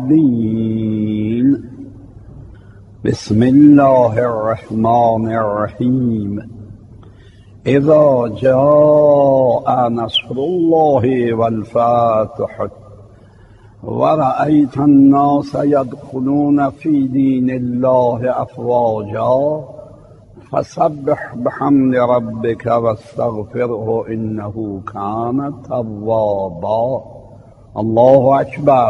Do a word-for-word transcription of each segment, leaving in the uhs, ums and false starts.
الضالين. بسم الله الرحمن الرحيم. إذا جاء نصر الله والفتح ورأيت الناس يدخلون في دين الله أفواجا فسبح بحمد ربك واستغفره إنه كان توابا. الله أكبر.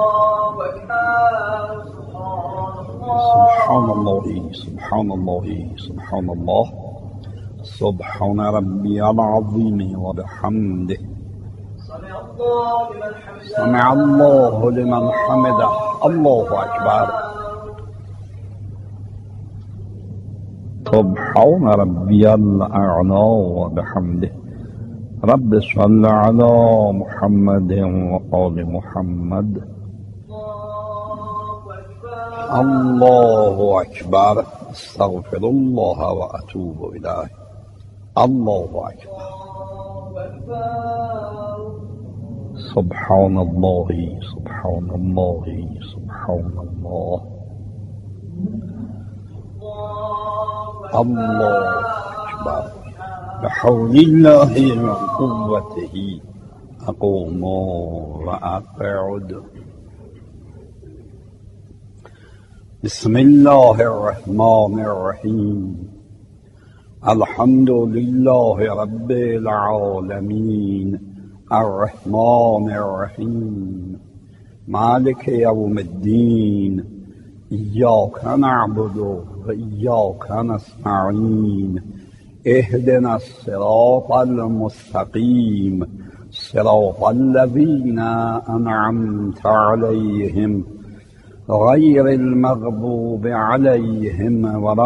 سبحان الله سبحان الله سبحان الله سبحان ربي العظيم وبحمده. سمع الله لمن حمده. الله أكبر. سبحان ربي الأعلى وبحمده. رب صل على محمد وآل محمد. الله أكبر. استغفر الله وأتوب إليه. الله أكبر. سبحان الله سبحان الله سبحان الله. الله أكبر. بحول الله وقوته أقوم وأقعد. بسم الله الرحمن الرحيم. الحمد لله رب العالمين الرحمن الرحيم مالك يوم الدين. إياك نعبد وإياك نستعين. اهدنا الصراط المستقيم صراط الذين أنعمت عليهم غير المغضوب عليهم ولا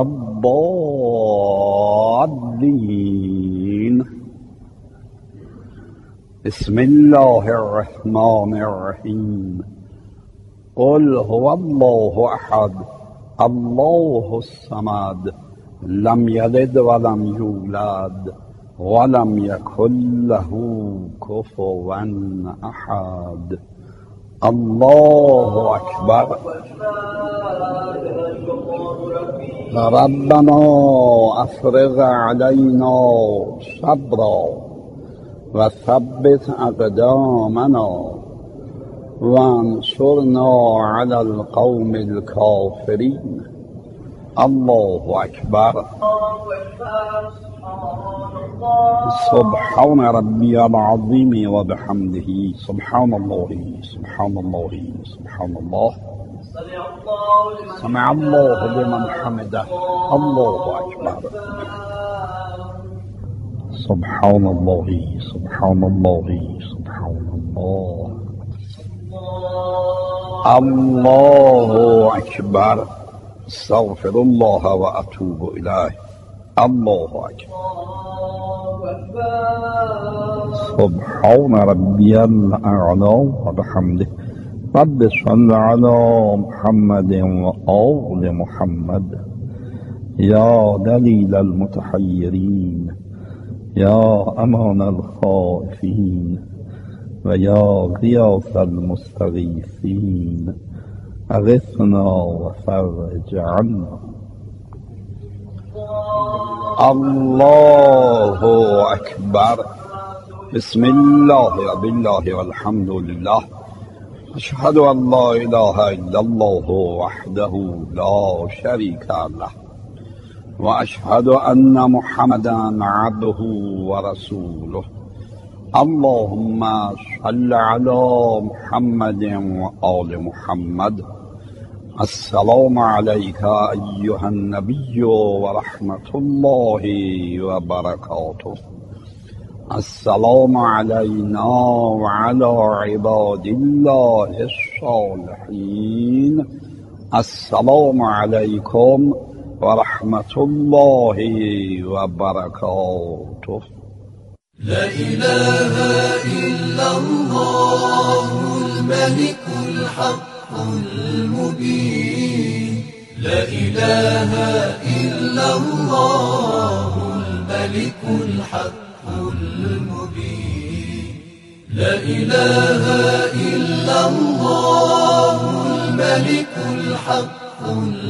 الضالين. بسم الله الرحمن الرحيم. قل هو الله أحد الله الصمد لم يلد ولم يولد ولم يكن له كفوا أحد. الله أكبر. ربنا أفرغ علينا صبرا وثبت أقدامنا وانصرنا على القوم الكافرين. الله أكبر. سبحان ربي العظيم وبحمده. سبحان الله سبحان الله سبحان الله. سمع الله لمن حمده. الله أكبر. سبحان الله سبحان الله سبحان الله. الله أكبر. استغفر الله وأتوب إليه. الله أكبر. سبحان ربي الأعلى وبحمده. رب صل على محمد وآل محمد. يا دليل المتحيرين يا أمان الخائفين ويا غياث المستغيثين أغثنا وفرج عنا. الله أكبر. بسم الله بالله والحمد لله. أشهد أن لا إله إلا الله وحده لا شريك له وأشهد أن محمدا عبده ورسوله. اللهم صل على محمد وآل محمد. السلام عليك أيها النبي ورحمة الله وبركاته. السلام علينا وعلى عباد الله الصالحين. السلام عليكم ورحمة الله وبركاته. لا إله إلا الله الملك الحق المبين. لا إله إلا الله الملك الحق المبين. لا إله إلا الله الحق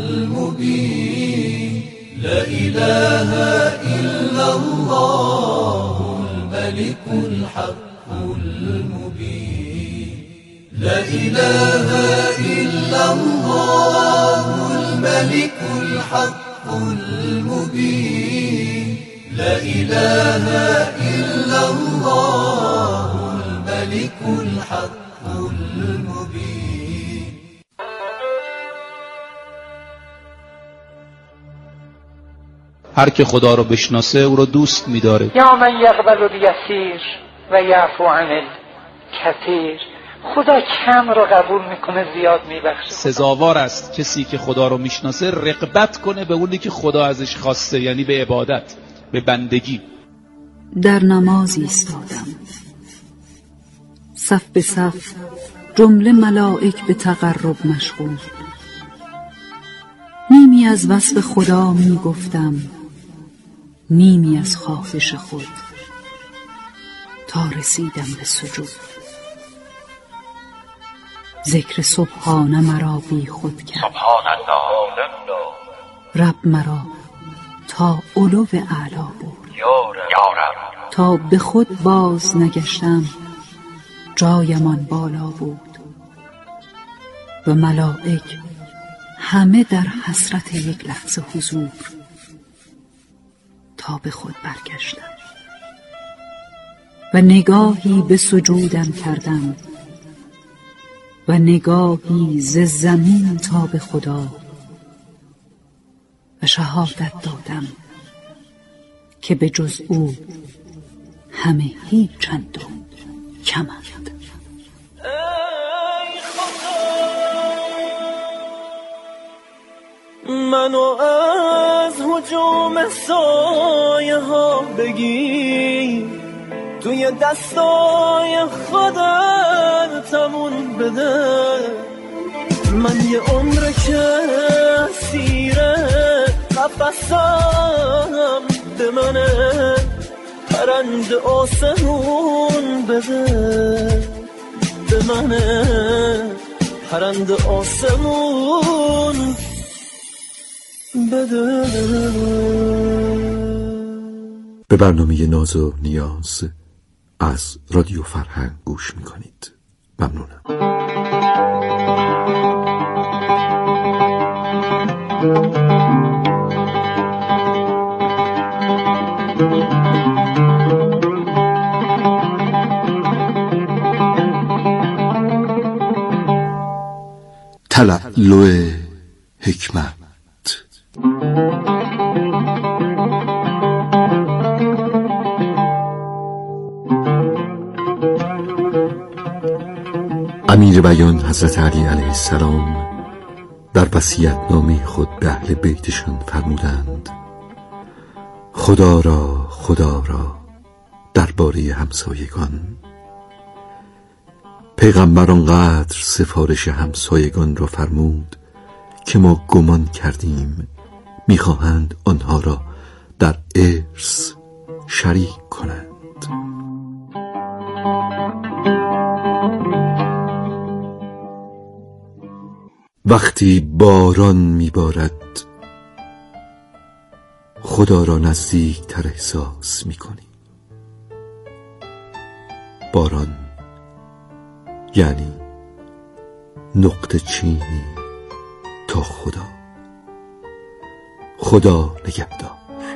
المبين لا إله إلا الله الملك الحق المبين لا إله إلا الله الملك الحق المبين لا إله إلا الله الملك الحق المبين. هر که خدا رو بشناسه او رو دوست می‌داره. یا من یقبل الیسیر و یعفو عن الکثیر. خدا کم رو قبول میکنه زیاد میبخشه. سزاوار است کسی که خدا رو میشناسه رغبت کنه به اونی که خدا ازش خواسته، یعنی به عبادت، به بندگی. در نماز ایستادم، صف به صف جمله ملائک به تقرب مشغول. نیمی از وصف خدا می گفتم، نیمی از خواهش خود، تا رسیدم به سجود. ذکر سبحانه مرا بی خود کرد، سبحان الله، رب مرا تا علو اعلا برد. تا به خود باز نگشتم جایمان بالا بود و ملائک همه در حسرت یک لحظه حضور. تا به خود برگشتم و نگاهی به سجودم کردم و نگاهی ز زمین تا به خدا و شهادت دادم که به جز او همه هیچ چند و کمند. منو از هجوم سایه ها بگیر، توی دستای خودتمون بده. من یه عمر که سیره قفصم به منه، پرند آسمون بده. به منه پرند آسمون بده. به برنامه ناز و نیاز از رادیو فرهنگ گوش میکنید. ممنونم. تلالو حکمت. امیر بیان حضرت علی علیه السلام در وصیت‌نامه خود به اهل بیتشان فرمودند: خدا را خدا را درباره همسایگان. پیغمبر آنقدر سفارش همسایگان را فرمود که ما گمان کردیم می‌خواهند آنها را در ارث شریک کنند. وقتی باران میبارد خدا را نزدیکتر احساس میکنی. باران یعنی نقطه چینی تا خدا. خدا نگهدار.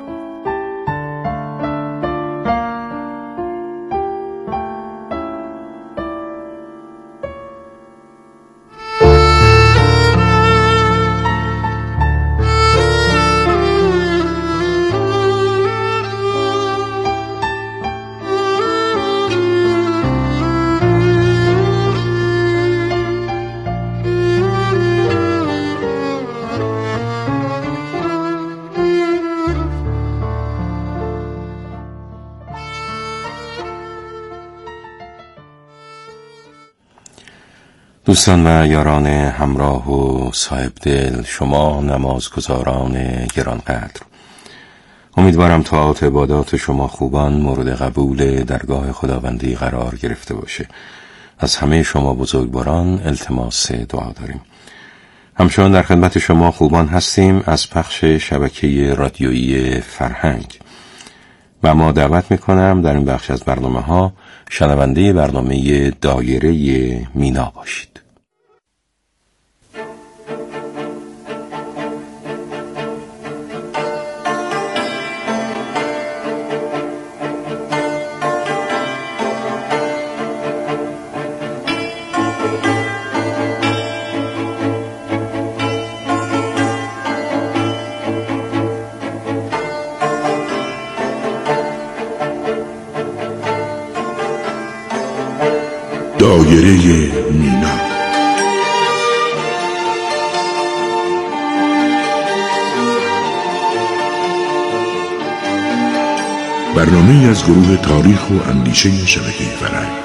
دوستان و یاران همراه و صاحب دل، شما نمازگزاران گرانقدر، امیدوارم طاعات عبادات شما خوبان مورد قبول درگاه خداوندی قرار گرفته باشه. از همه شما بزرگواران التماس دعا داریم. همچنان در خدمت شما خوبان هستیم از پخش شبکه رادیویی فرهنگ و ما دعوت میکنم در این بخش از برنامه ها شنونده برنامه دایره مینا باشید. دایره مینا، برنامه از گروه تاریخ و اندیشه شبکه فرهنگ.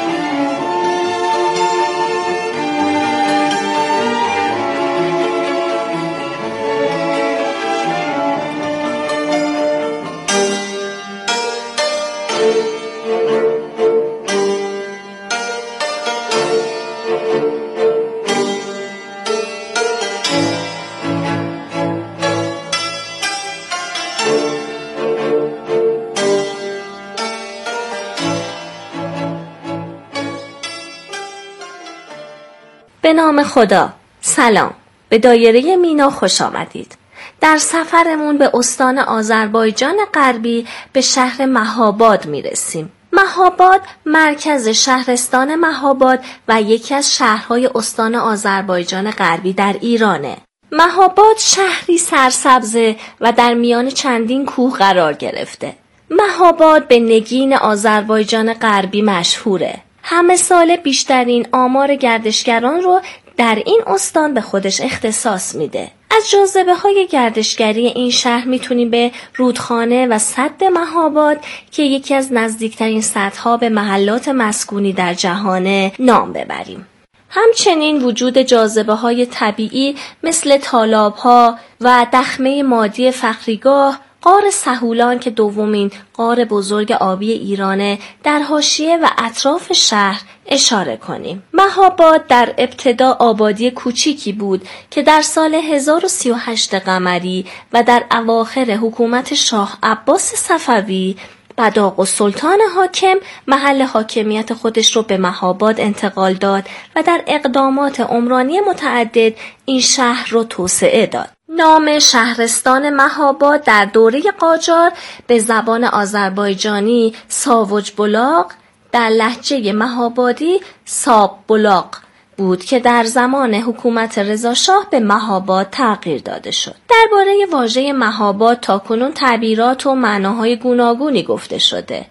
به نام خدا. سلام، به دایره مینا خوش آمدید. در سفرمون به استان آذربایجان غربی به شهر مهاباد میرسیم. مهاباد مرکز شهرستان مهاباد و یکی از شهرهای استان آذربایجان غربی در ایرانه. مهاباد شهری سرسبزه و در میان چندین کوه قرار گرفته. مهاباد به نگین آذربایجان غربی مشهوره. همه سال بیشترین آمار گردشگران رو در این استان به خودش اختصاص میده. از جاذبه های گردشگری این شهر میتونیم به رودخانه و سد مهاباد که یکی از نزدیکترین سدها به محلات مسکونی در جهان نام ببریم. همچنین وجود جاذبه های طبیعی مثل تالاب ها و دخمه مادی فخریگاه، غار سهولان که دومین غار بزرگ آبی ایرانه در حاشیه و اطراف شهر اشاره کنیم. مهاباد در ابتدا آبادی کوچیکی بود که در سال هزار و سی و هشت قمری و در اواخر حکومت شاه عباس صفوی بداق‌السلطان حاکم محل حاکمیت خودش رو به مهاباد انتقال داد و در اقدامات عمرانی متعدد این شهر رو توسعه داد. نام شهرستان مهاباد در دوره قاجار به زبان آذربایجانی ساوج بلاغ، در لهجه مهابادی ساب بلاغ بود که در زمان حکومت رضا شاه به مهاباد تغییر داده شد. درباره واژه مهاباد تاکنون تعبیرات و معناهای گوناگونی گفته شده.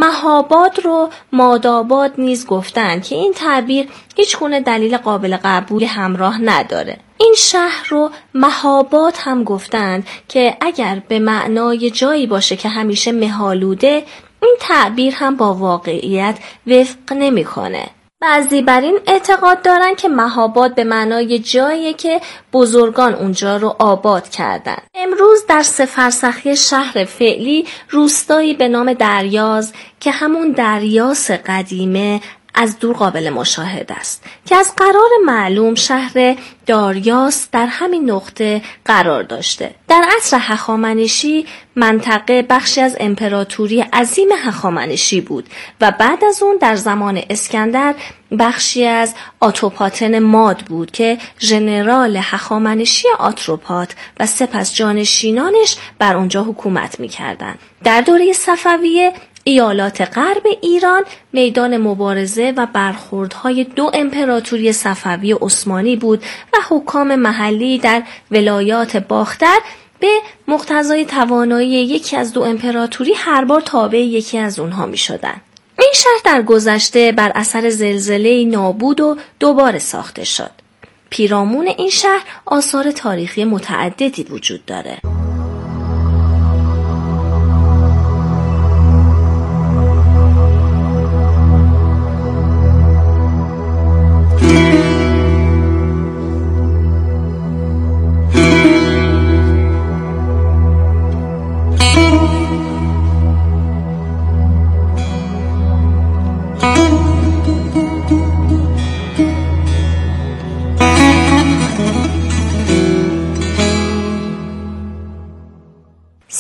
مهاباد رو ماداباد نیز گفتند که این تعبیر هیچ گونه دلیل قابل قبول همراه نداره. این شهر رو مهاباد هم گفتند که اگر به معنای جایی باشه که همیشه مه‌آلوده، این تعبیر هم با واقعیت وفق نمی‌کنه. بعضی بر این اعتقاد دارن که مهاباد به معنای جاییه که بزرگان اونجا رو آباد کردن. امروز در سه فرسخی شهر فعلی روستایی به نام دریاز که همون دریاس قدیمه از دور قابل مشاهده است که از قرار معلوم شهر داریاس در همین نقطه قرار داشته. در عصر هخامنشی منطقه بخشی از امپراتوری عظیم هخامنشی بود و بعد از اون در زمان اسکندر بخشی از آتروپاتن ماد بود که ژنرال هخامنشی آتروپات و سپس جانشینانش بر اونجا حکومت می‌کردند. در دوره صفویه ایالات غرب ایران میدان مبارزه و برخوردهای دو امپراتوری صفوی و عثمانی بود و حکام محلی در ولایات باختر به مقتضای توانایی یکی از دو امپراتوری هر بار تابع یکی از اونها می شدن. این شهر در گذشته بر اثر زلزله نابود و دوباره ساخته شد. پیرامون این شهر آثار تاریخی متعددی وجود داره.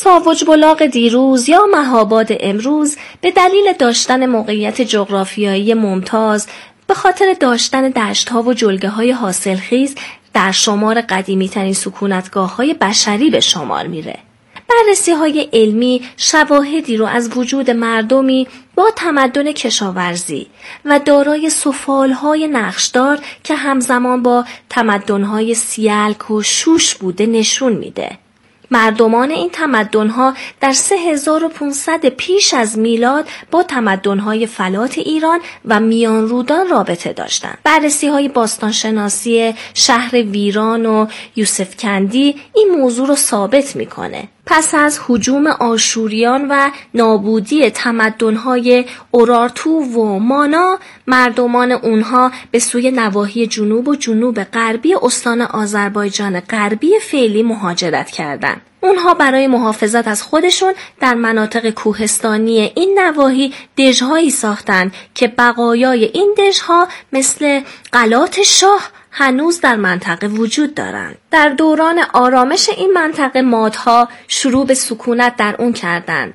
ساوج بلاغ دیروز یا مهاباد امروز به دلیل داشتن موقعیت جغرافیایی ممتاز به خاطر داشتن دشت‌ها و جلگه‌های حاصلخیز در شمار قدیمی‌ترین سکونتگاه‌های بشری به شمار میره. بررسی‌های علمی شواهدی رو از وجود مردمی با تمدن کشاورزی و دارای سفالهای نقشدار که همزمان با تمدن‌های سیلک و شوش بوده نشون میده. مردمان این تمدن‌ها در سه هزار و پانصد پیش از میلاد با تمدن‌های فلات ایران و میان رودان رابطه داشتند. بررسی‌های باستانشناسی شهر ویران و یوسفکندی این موضوع رو ثابت می‌کنه. پس از هجوم آشوریان و نابودی تمدن‌های اورارتو و مانا، مردمان اونها به سوی نواحی جنوب و جنوب غربی استان آذربایجان غربی فعلی مهاجرت کردند. اونها برای محافظت از خودشون در مناطق کوهستانی این نواحی دژهایی ساختند که بقایای این دژها مثل قلات شاه هنوز در منطقه وجود دارند. در دوران آرامش این منطقه مادها شروع به سکونت در اون کردند.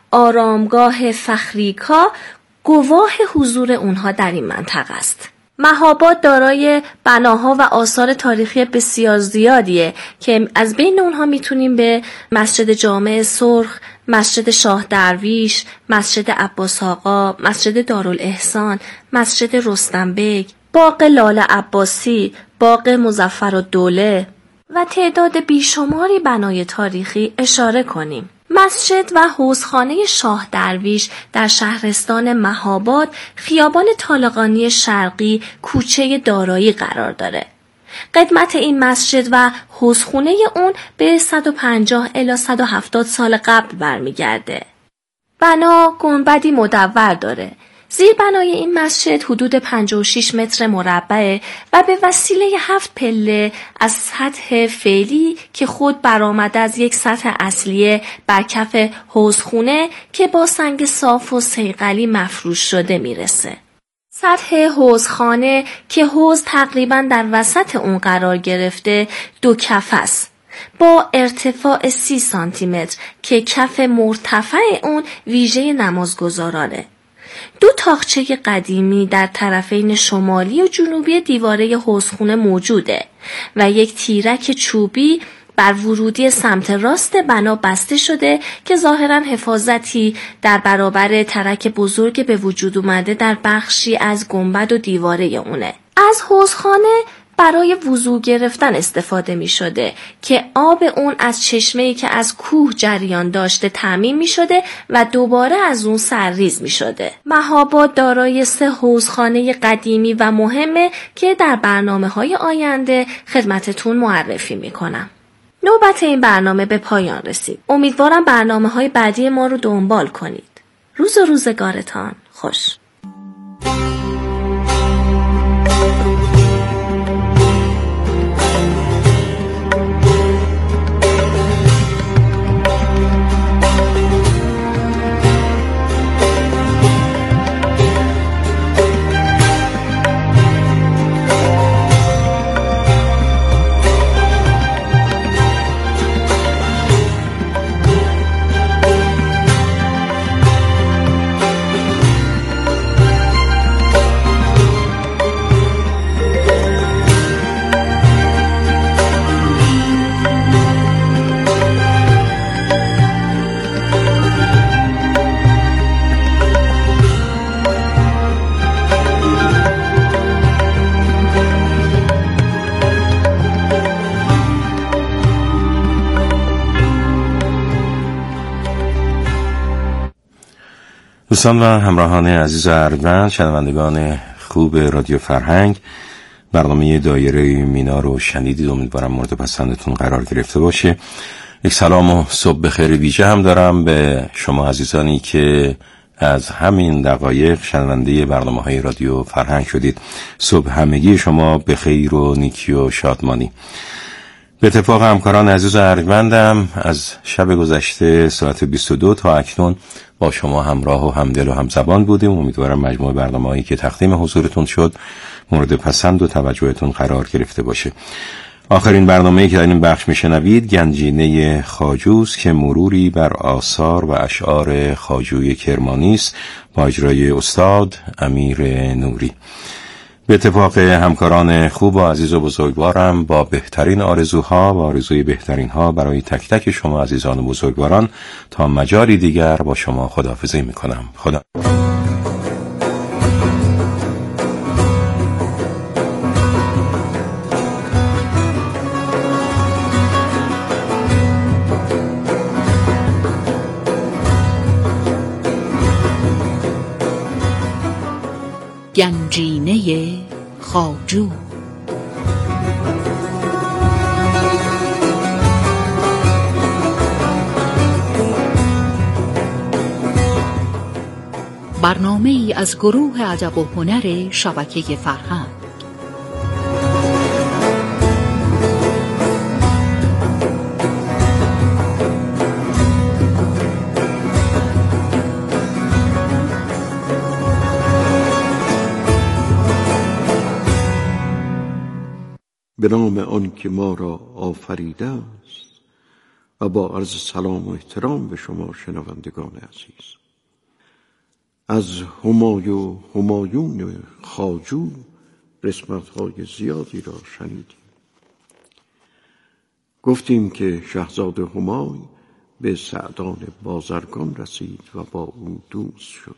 آرامگاه فخریکا گواه حضور اونها در این منطقه است. مهاباد دارای بناها و آثار تاریخی بسیار زیادیه که از بین اونها میتونیم به مسجد جامع سرخ، مسجد شاه درویش، مسجد عباس آقا، مسجد دارالاحسان، مسجد رستم بیگ، باغ لال عباسی، باغ مظفرالدوله و تعداد بیشماری بنای تاریخی اشاره کنیم. مسجد و حوضخانه شاه درویش در شهرستان مهاباد خیابان طالقانی شرقی کوچه دارایی قرار داره. قدمت این مسجد و حوضخانه اون به صد و پنجاه الی صد و هفتاد سال قبل برمیگرده. بنا گنبدی مدور داره. زیر بنای این مسجد حدود پنجاه و شش متر مربع و به وسیله هفت پله از سطح فعلی که خود برآمده از یک سطح اصلیه بر کف حوضخانه که با سنگ صاف و صیقلی مفروش شده میرسه. سطح حوضخانه که حوض تقریباً در وسط اون قرار گرفته دو کف است با ارتفاع سی سانتی متر که کف مرتفع اون ویژه نمازگزارانه. دو تاقچه قدیمی در طرفین شمالی و جنوبی دیواره حوضخانه موجوده و یک تیرک چوبی بر ورودی سمت راست بنا بسته شده که ظاهراً حفاظتی در برابر ترک بزرگ به وجود اومده در بخشی از گنبد و دیواره اونه. از حوضخانه برای وضو گرفتن استفاده می شده که آب اون از چشمه‌ای که از کوه جریان داشته تامین می شده و دوباره از اون سرریز می شده. مهاباد دارای سه حوضخانه قدیمی و مهمه که در برنامه‌های آینده خدمتتون معرفی می کنم. نوبت این برنامه به پایان رسید. امیدوارم برنامه‌های بعدی ما رو دنبال کنید. روز و روزگارتان خوش. دوستان و همراهان عزیز ارجمند، شنوندگان خوب رادیو فرهنگ، برنامه دایره مینا رو شنیدید. امیدوارم مورد پسندتون قرار گرفته باشه. یک سلام و صبح بخیر ویژه هم دارم به شما عزیزانی که از همین دقایق شنونده برنامه‌های رادیو فرهنگ شدید. صبح همگی شما بخیر و نیکی و شادمانی. به اتفاق همکاران عزیز و ارجمندم از شب گذشته ساعت بیست و دو تا اکنون با شما همراه و همدل و همزبان بودیم. امیدوارم مجموع برنامه‌هایی که تقدیم حضورتون شد مورد پسند و توجهتون قرار گرفته باشه. آخرین برنامه‌ای که در این بخش میشنوید گنجینه خواجوست که مروری بر آثار و اشعار خواجوی کرمانی است با اجرای استاد امیر نوری. به اتفاق همکاران خوب و عزیز و بزرگوارم با بهترین آرزوها و آرزوی بهترین ها برای تک تک شما عزیزان و بزرگواران تا مجالی دیگر با شما خداحافظی میکنم. خدا گنجینه خواجو. برنامه ای از گروه ادب و هنر شبکه فرهنگ. به نام آن که ما را آفریده است و با عرض سلام و احترام به شما شنوندگان عزیز، از همایو همایون خواجو قسمت‌های زیادی را شنیدیم. گفتیم که شاهزاده همای به سعدان بازرگان رسید و با او دوست شد.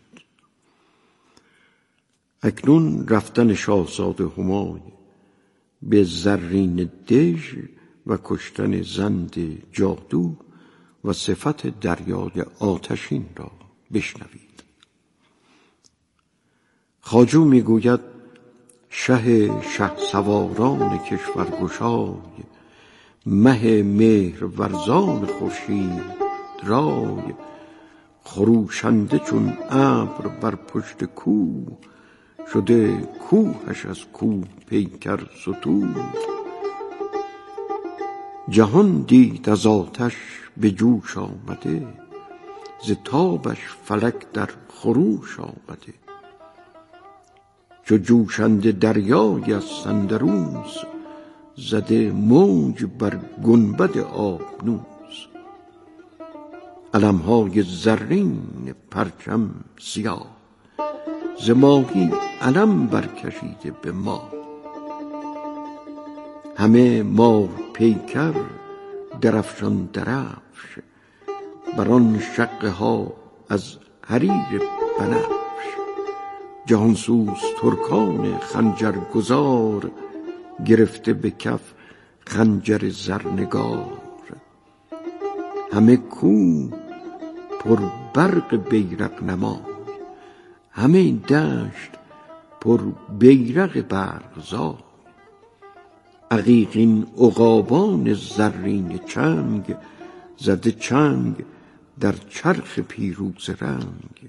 اکنون رفتن شاهزاده همای به زرین دژ و کشتن زند جادو و صفت دریای آتشین را بشنوید. خواجو میگوید شه شه سواران کشورگشای، مه مهر ورزان خورشید رای، خروشنده چون ابر بر پشت کوه، شده کوهش از کوه پیکر ستود. جهان دید از آتش به جوش آمده، ز تابش فلک در خروش آمده. چو جوشنده دریای از اندروز، زده موج بر گنبد آبنوز. علمهای زرین پرچم سیاه، ز ماهی علم برکشیده به ما. همه ماه پیکر درفشان درفش، بران شقه ها از حریر بنفش. جهانسوز ترکان خنجر گذار، گرفته به کف خنجر زرنگار. همه کوه پر برق بیرق نما، همه دشت پر بیرق برقزار. عقیقین عقابان زرین چنگ، زده چنگ در چرخ پیروز رنگ.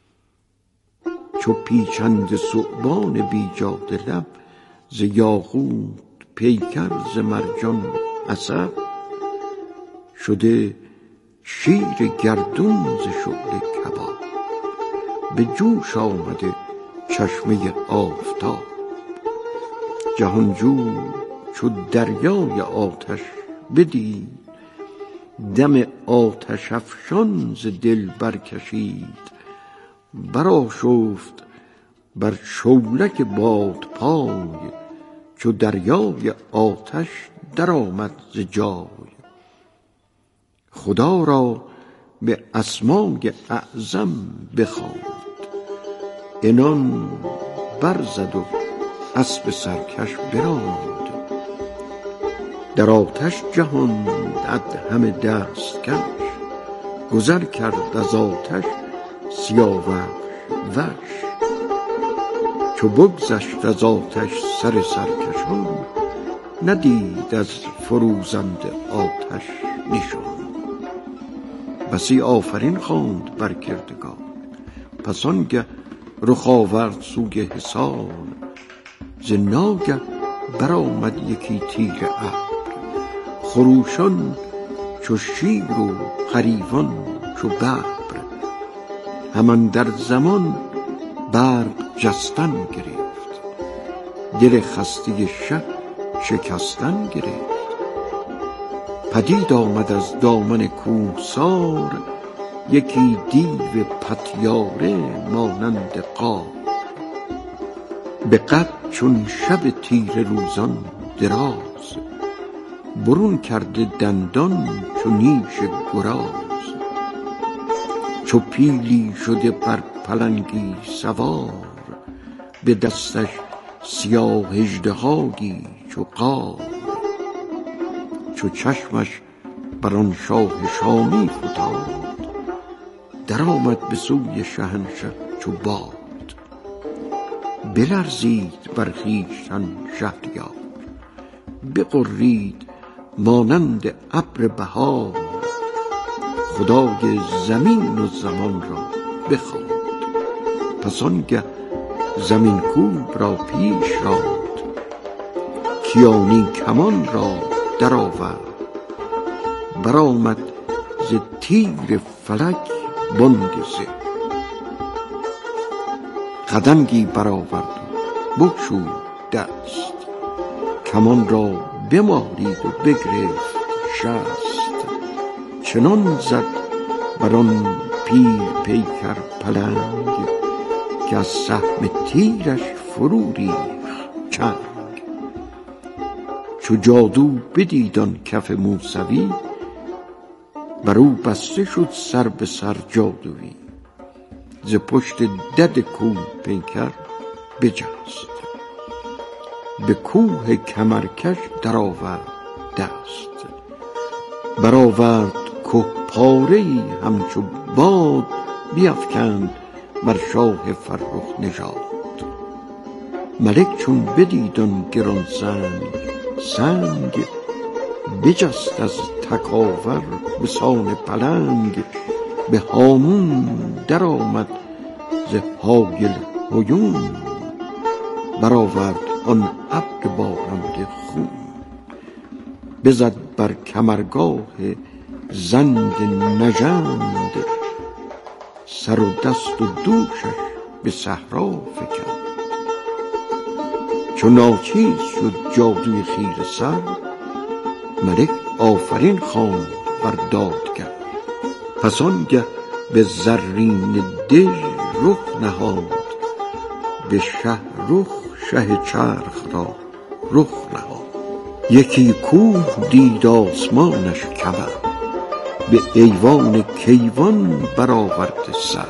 چو پیچنده ثعبان بیجاده لب، ز یاقوت پیکر ز مرجان عصب. شده شیر گردون ز شعله کباب، به جوش آمده چشمه آفتاب. جهانجو چو دریای آتش بدید، دم آتش افشان ز دل برکشید. برآشفت بر شولک بادپای، چو دریای آتش درآمد ز جای. خدا را به اسمای اعظم بخواند، عنان برزد و اسب سرکش براند. در آتش جهان دد همه دست کش، گذر کرد از آتش سیاوش وش. چو بگذشت از آتش سر سرکشان، ندید از فروزند آتش نشان. بسی آفرین خواند بر کردگار، پس آنگه رخ آورد سوی حصار. ز ناگه برآمد یکی تیر ابر، خروشان چو شیر و غریوان چو ببر. همان در زمان برق جستن گرفت، دل خسته شه شکستن گرفت. پدید آمد از دامن کوهسار یکی دیو پتیاره مانند قار. به قد چون شب تیره روزان دراز، برون کرده دندان چون نیش گراز. چو پیلی شده بر پلنگی سوار، به دستش سیاه اژدهایی چو قار. چو چشمش بر آن شاه شامی فتاد، در آمد به سوی شهنشه چو باد. بلرزید بر خویشتن شهریار، بغرید مانند ابر بهار. خدای زمین و زمان را بخواند، پس آنگه زمین کوب را پیش راند. کیانی کمان را در آورد، برآمد ز تیر فلک بانگ زه. خدنگی برآورد و بگشود دست، کمان را بمالید و بگرفت شست. چنان زد بر آن پیر پیکر پلنگ، که از سهم تیرش فرو ریخت چنگ. چو جادو بدید آن کف موسوی، بر او بسته شد سر به سر جادویی. ز پشت دد کوه پیکر بجست، به کوه کمرکش در آورد دست. برآورد که پاره‌ای همچو باد، بیفکند بر شاه فرخ نژاد. ملک چون بدید آن گران سنگ سنگ، بجست از تکاور به سان پلنگ. به هامون در آمد ز هایل هیون، برآورد آن ابر بارنده خون. بزد بر کمرگاه زند نژند، سر و دست و دوشش به صحرا فکند. چو ناچیز شد جادوی خیره سر، ملک آفرین خواند بر دادگر. پس آنگه به زرین دژ رخ نهاد، به شه رخ شه چرخ را رخ نهاد. یکی کوه دید آسمانش کمر، به ایوان کیوان برآورده سر.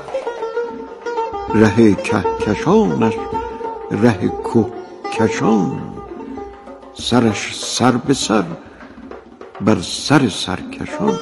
ره کهکشانش ره که کشان، سرش سر به سر بر سر سرکشان.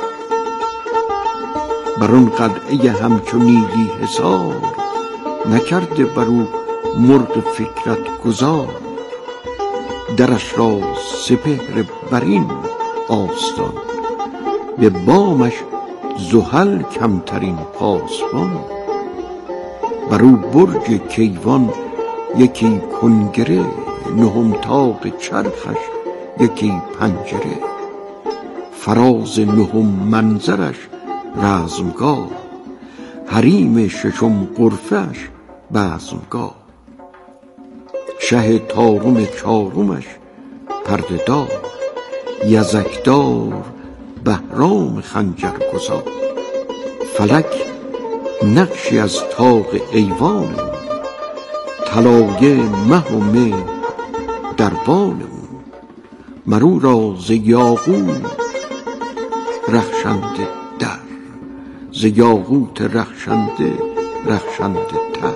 بر آن قلعه همچو نیلی حصار، نکرده بر او مرغ فکرت گذار. درش را سپهر برین آستان، به بامش زحل کمترین پاسبان. بر او برج کیوان یکی کنگره، نهم طاق چرخش یکی پنجره. فراز نهم منظرش رزمگاه، حریم ششم غرفه‌اش بزمگاه. شه طارم چارمش پرده دار، یزکدار بهرام خنجر گذار. فلک نقشی از طاق ایوان، طلایه مه و مهر دربان. مرو را ز یاقوت رخشنده در، ز یاقوت رخشنده رخشنده تر.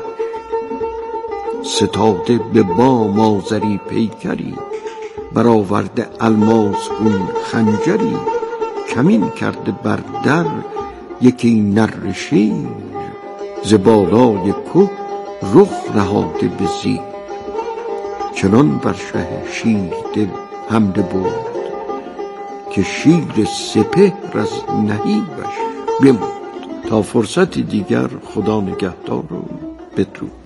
ستاده به بام آذری پیکری، برآورده الماس گون خنجری. کمین کرده بر در یکی نره شیر، ز بالای که رخ نهاده به زیر. چنان بر شه شیر دل حمله برد، که شیر سپهر از نهیبش بمرد. تا فرصت دیگر خدا نگهدار و بدرود.